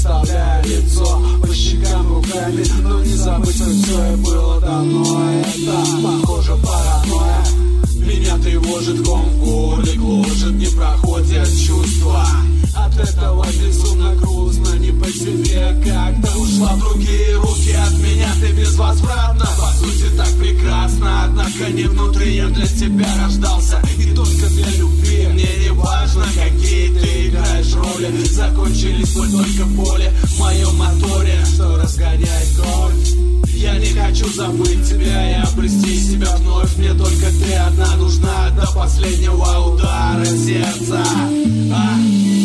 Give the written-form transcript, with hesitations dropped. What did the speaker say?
подставляя лицо по щекам руками, но не забыть, что все и было давно. Это, похоже, паранойя. Меня тревожит, ком в горле гложет, не проходят чувства. От этого безумно грустно, не по себе. Как-то ушла в другие руки, от меня ты безвозвратно. По сути так прекрасно, однако не внутри. Я для тебя рождался и только для любви. Мне не важно, какие ты играешь роли. Закончились боль, только боли в моем моторе, что разгоняет кровь. Я не хочу забыть тебя и обрести себя вновь. Мне только ты одна нужна до последнего удара сердца.